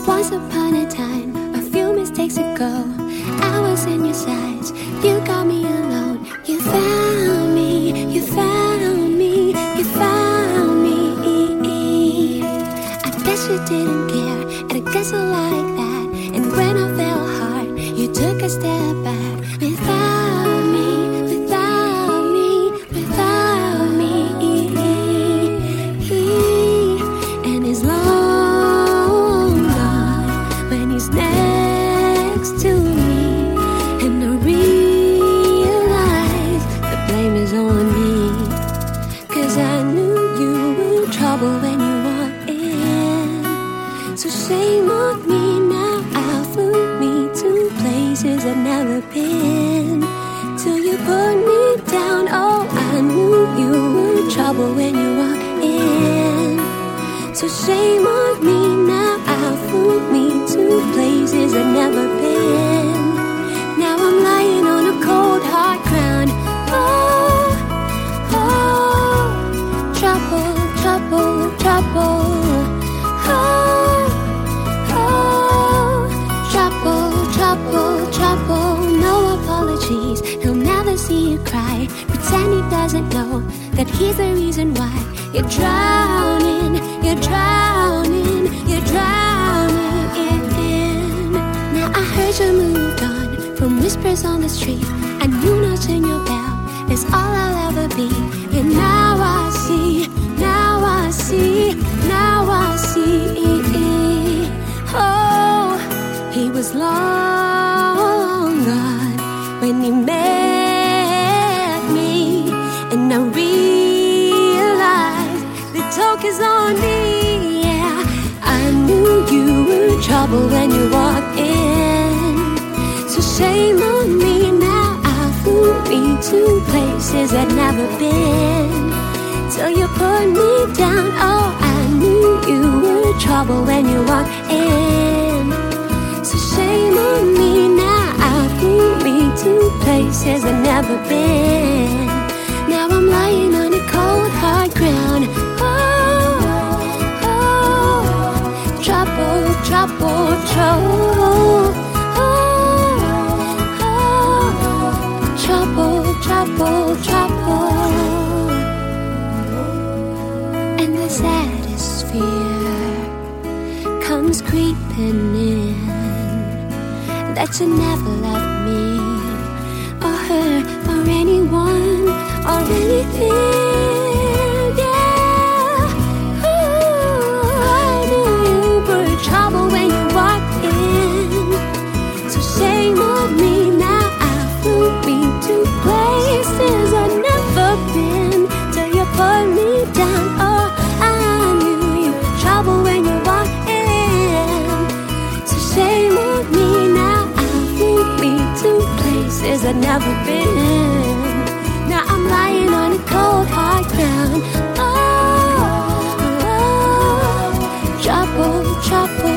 Once upon a time, a few mistakes ago, I was in your sights, you got me alone. You found me, you found me, you found me. I guess you didn't care, and I guess I like that. And when I fell hard, you took a step back. Without me, without me, without me. And it's long gone when he's next to me, and I realize the blame is on me. 'Cause I knew you were trouble when you walked in. So shame on me now, I flew me to places I've never been. Till you put me down, oh, I knew you were trouble when you walked in. So shame on me now, I flew me to places I've never been. Now I'm lying on a cold hard ground. Oh, oh, trouble, trouble, trouble. Oh, oh, trouble, trouble, trouble. No apologies, he'll never see you cry. Pretend he doesn't know that he's the reason why you're drowning, you're drowning, you're drowning in. Now I heard you moved on from whispers on the street. I knew notching your bell is all I'll ever be. And now I see, now I see, now I see. Oh, he was long gone when he met me, and I realized the talk is on me. Yeah, I knew you were trouble when you walked in. So shame on me now, I flew me to places I'd never been. Till you put me down, oh, I knew you were trouble when you walked in. So shame on me now, I flew me to places I've never been. Now I'm lying on a cold hard ground. Oh, oh, trouble, trouble, trouble. Trouble, trouble, trouble. And the saddest fear comes creeping in, that you never loved me, or her, or anyone, or anything. Yeah, ooh, I knew you were trouble when you walked in. So shame on me now, I flew me to places I've never been. Till you put me down, oh, I knew you were trouble when you walked in. So shame on me now, I flew me to places I've never been. Now I'm lying on a cold hard ground. Oh, oh, trouble, trouble.